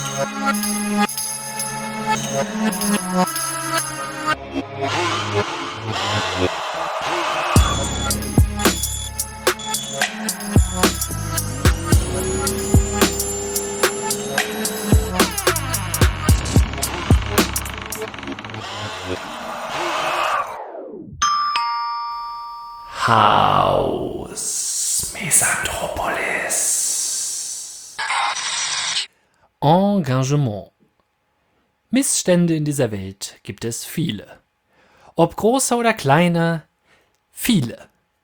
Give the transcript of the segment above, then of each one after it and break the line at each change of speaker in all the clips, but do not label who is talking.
Haus Mesanthropolis. Engagement. Missstände in dieser Welt gibt es viele. Ob große oder kleine, viele.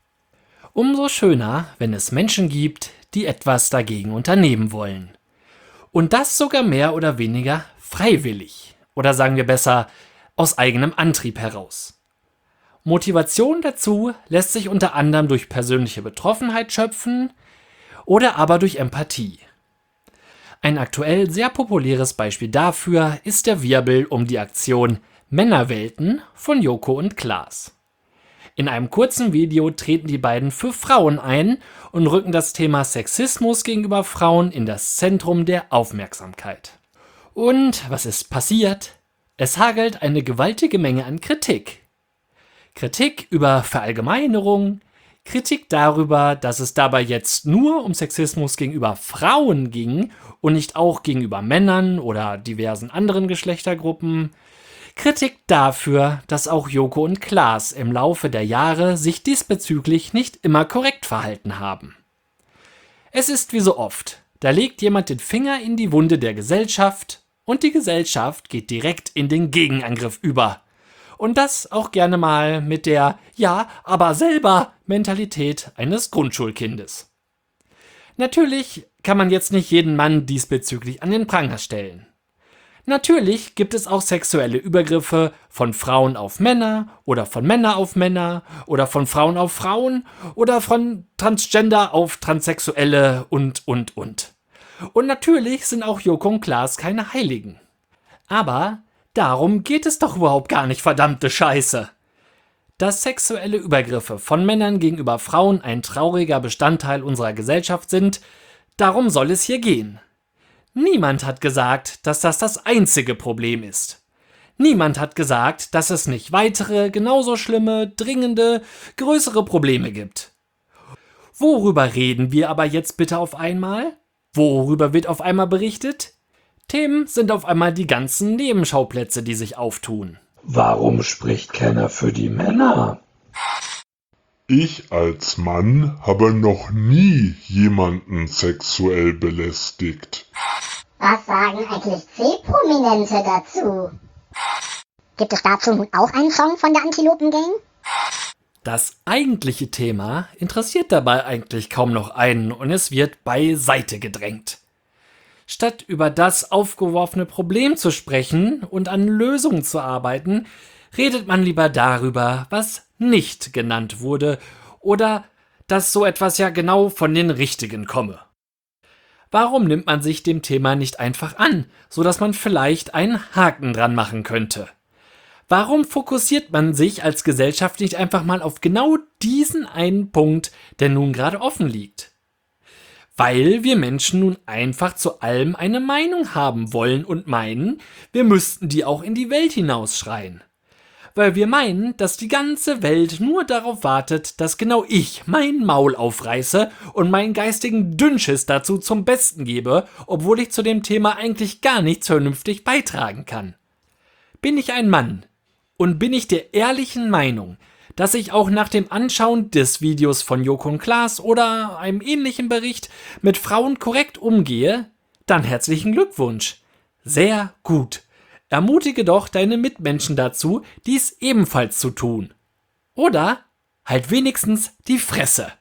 Umso schöner, wenn es Menschen gibt, die etwas dagegen unternehmen wollen. Und das sogar mehr oder weniger freiwillig. Oder sagen wir besser, aus eigenem Antrieb heraus. Motivation dazu lässt sich unter anderem durch persönliche Betroffenheit schöpfen oder aber durch Empathie. Ein aktuell sehr populäres Beispiel dafür ist der Wirbel um die Aktion Männerwelten von Joko und Klaas. In einem kurzen Video treten die beiden für Frauen ein und rücken das Thema Sexismus gegenüber Frauen in das Zentrum der Aufmerksamkeit. Und was ist passiert? Es hagelt eine gewaltige Menge an Kritik. Kritik über Verallgemeinerung, Kritik darüber, dass es dabei jetzt nur um Sexismus gegenüber Frauen ging und nicht auch gegenüber Männern oder diversen anderen Geschlechtergruppen, Kritik dafür, dass auch Joko und Klaas im Laufe der Jahre sich diesbezüglich nicht immer korrekt verhalten haben. Es ist wie so oft, da legt jemand den Finger in die Wunde der Gesellschaft und die Gesellschaft geht direkt in den Gegenangriff über. Und das auch gerne mal mit der Ja, aber selber Mentalität eines Grundschulkindes. Natürlich kann man jetzt nicht jeden Mann diesbezüglich an den Pranger stellen. Natürlich gibt es auch sexuelle Übergriffe von Frauen auf Männer oder von Männer auf Männer oder von Frauen auf Frauen oder von Transgender auf Transsexuelle und. Und natürlich sind auch Joko und Klaas keine Heiligen. Aber darum geht es doch überhaupt gar nicht, verdammte Scheiße. Dass sexuelle Übergriffe von Männern gegenüber Frauen ein trauriger Bestandteil unserer Gesellschaft sind, darum soll es hier gehen. Niemand hat gesagt, dass das das einzige Problem ist. Niemand hat gesagt, dass es nicht weitere, genauso schlimme, dringende, größere Probleme gibt. Worüber reden wir aber jetzt bitte auf einmal? Worüber wird auf einmal berichtet? Themen sind auf einmal die ganzen Nebenschauplätze, die sich auftun.
Warum spricht keiner für die Männer?
Ich als Mann habe noch nie jemanden sexuell belästigt.
Was sagen eigentlich C-Prominente dazu? Gibt es dazu nun auch einen Song von der Antilopen-Gang?
Das eigentliche Thema interessiert dabei eigentlich kaum noch einen und es wird beiseite gedrängt. Statt über das aufgeworfene Problem zu sprechen und an Lösungen zu arbeiten, redet man lieber darüber, was nicht genannt wurde oder dass so etwas ja genau von den Richtigen komme. Warum nimmt man sich dem Thema nicht einfach an, so dass man vielleicht einen Haken dran machen könnte? Warum fokussiert man sich als Gesellschaft nicht einfach mal auf genau diesen einen Punkt, der nun gerade offen liegt? Weil wir Menschen nun einfach zu allem eine Meinung haben wollen und meinen, wir müssten die auch in die Welt hinausschreien. Weil wir meinen, dass die ganze Welt nur darauf wartet, dass genau ich mein Maul aufreiße und meinen geistigen Dünnschiss dazu zum Besten gebe, obwohl ich zu dem Thema eigentlich gar nichts vernünftig beitragen kann. Bin ich ein Mann und bin ich der ehrlichen Meinung, dass ich auch nach dem Anschauen des Videos von Joko und Klaas oder einem ähnlichen Bericht mit Frauen korrekt umgehe, dann herzlichen Glückwunsch. Sehr gut. Ermutige doch deine Mitmenschen dazu, dies ebenfalls zu tun. Oder halt wenigstens die Fresse.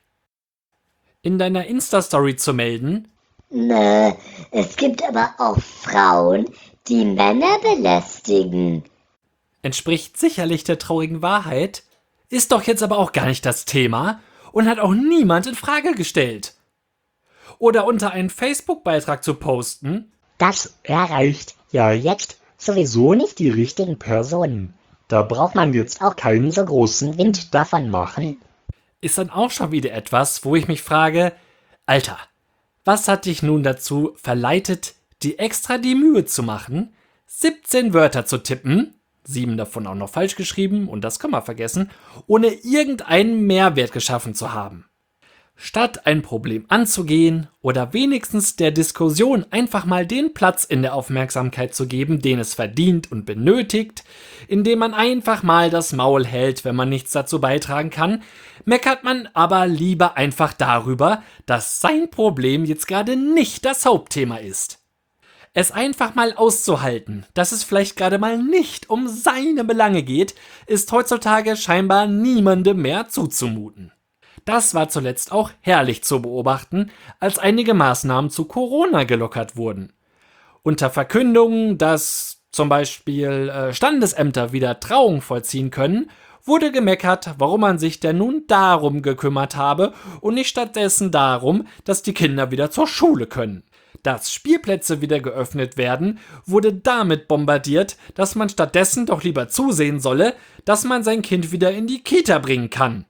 In deiner Insta-Story zu melden:
Nö, es gibt aber auch Frauen, die Männer belästigen.
Entspricht sicherlich der traurigen Wahrheit, ist doch jetzt aber auch gar nicht das Thema und hat auch niemand in Frage gestellt. Oder unter einen Facebook-Beitrag zu posten:
Das erreicht ja jetzt sowieso nicht die richtigen Personen. Da braucht man jetzt auch keinen so großen Wind davon machen.
Ist dann auch schon wieder etwas, wo ich mich frage: Alter, was hat dich nun dazu verleitet, die extra die Mühe zu machen, 17 Wörter zu tippen, 7 davon auch noch falsch geschrieben und das Komma vergessen, ohne irgendeinen Mehrwert geschaffen zu haben. Statt ein Problem anzugehen oder wenigstens der Diskussion einfach mal den Platz in der Aufmerksamkeit zu geben, den es verdient und benötigt, indem man einfach mal das Maul hält, wenn man nichts dazu beitragen kann, meckert man aber lieber einfach darüber, dass sein Problem jetzt gerade nicht das Hauptthema ist. Es einfach mal auszuhalten, dass es vielleicht gerade mal nicht um seine Belange geht, ist heutzutage scheinbar niemandem mehr zuzumuten. Das war zuletzt auch herrlich zu beobachten, als einige Maßnahmen zu Corona gelockert wurden. Unter Verkündung, dass zum Beispiel Standesämter wieder Trauung vollziehen können, wurde gemeckert, warum man sich denn nun darum gekümmert habe und nicht stattdessen darum, dass die Kinder wieder zur Schule können. Dass Spielplätze wieder geöffnet werden, wurde damit bombardiert, dass man stattdessen doch lieber zusehen solle, dass man sein Kind wieder in die Kita bringen kann.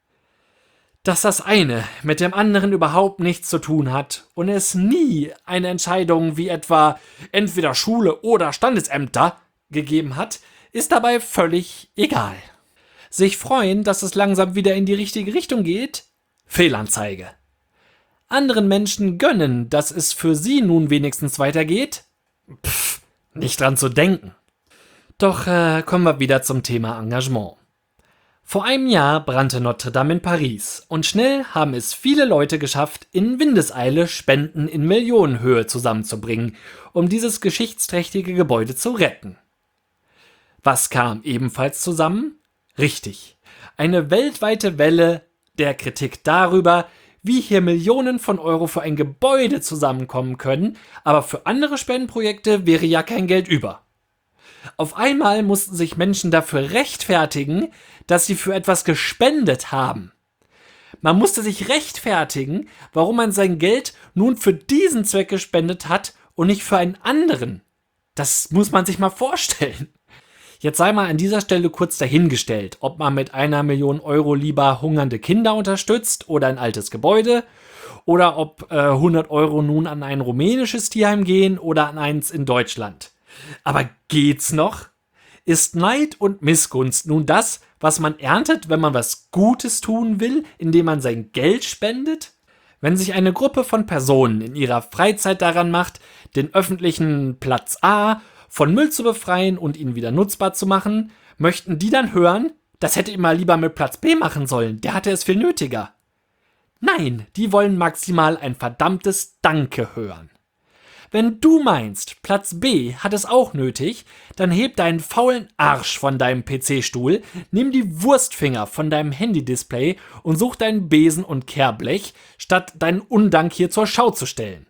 Dass das eine mit dem anderen überhaupt nichts zu tun hat und es nie eine Entscheidung wie etwa entweder Schule oder Standesämter gegeben hat, ist dabei völlig egal. Sich freuen, dass es langsam wieder in die richtige Richtung geht? Fehlanzeige. Anderen Menschen gönnen, dass es für sie nun wenigstens weitergeht? Nicht dran zu denken. Doch kommen wir wieder zum Thema Engagement. Vor einem Jahr brannte Notre Dame in Paris und schnell haben es viele Leute geschafft, in Windeseile Spenden in Millionenhöhe zusammenzubringen, um dieses geschichtsträchtige Gebäude zu retten. Was kam ebenfalls zusammen? Richtig, eine weltweite Welle der Kritik darüber, wie hier Millionen von Euro für ein Gebäude zusammenkommen können, aber für andere Spendenprojekte wäre ja kein Geld über. Auf einmal mussten sich Menschen dafür rechtfertigen, dass sie für etwas gespendet haben. Man musste sich rechtfertigen, warum man sein Geld nun für diesen Zweck gespendet hat und nicht für einen anderen. Das muss man sich mal vorstellen. Jetzt sei mal an dieser Stelle kurz dahingestellt, ob man mit 1 Million Euro lieber hungernde Kinder unterstützt oder ein altes Gebäude oder ob 100 Euro nun an ein rumänisches Tierheim gehen oder an eins in Deutschland. Aber geht's noch? Ist Neid und Missgunst nun das, was man erntet, wenn man was Gutes tun will, indem man sein Geld spendet? Wenn sich eine Gruppe von Personen in ihrer Freizeit daran macht, den öffentlichen Platz A von Müll zu befreien und ihn wieder nutzbar zu machen, möchten die dann hören, das hätte ihr mal lieber mit Platz B machen sollen, der hatte es viel nötiger. Nein, die wollen maximal ein verdammtes Danke hören. Wenn du meinst, Platz B hat es auch nötig, dann heb deinen faulen Arsch von deinem PC-Stuhl, nimm die Wurstfinger von deinem Handy-Display und such deinen Besen und Kehrblech, statt deinen Undank hier zur Schau zu stellen.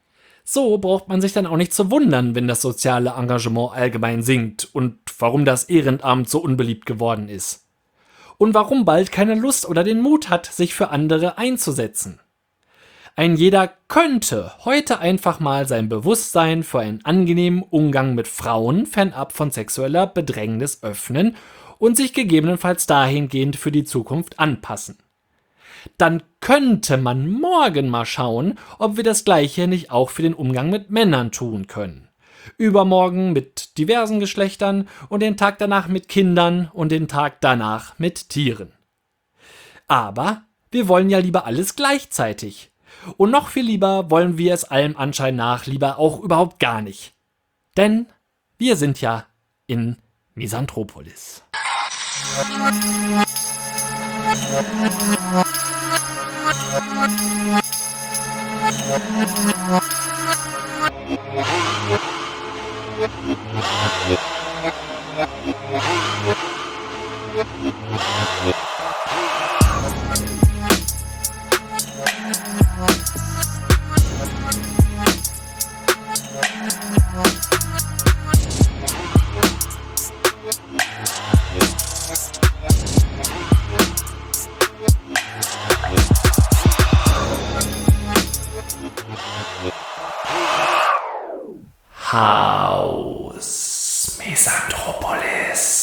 So braucht man sich dann auch nicht zu wundern, wenn das soziale Engagement allgemein sinkt und warum das Ehrenamt so unbeliebt geworden ist. Und warum bald keine Lust oder den Mut hat, sich für andere einzusetzen. Ein jeder könnte heute einfach mal sein Bewusstsein für einen angenehmen Umgang mit Frauen fernab von sexueller Bedrängnis öffnen und sich gegebenenfalls dahingehend für die Zukunft anpassen. Dann könnte man morgen mal schauen, ob wir das Gleiche nicht auch für den Umgang mit Männern tun können. Übermorgen mit diversen Geschlechtern und den Tag danach mit Kindern und den Tag danach mit Tieren. Aber wir wollen ja lieber alles gleichzeitig. Und noch viel lieber wollen wir es allem Anschein nach lieber auch überhaupt gar nicht. Denn wir sind ja in Misanthropolis. Haus Misanthropolis.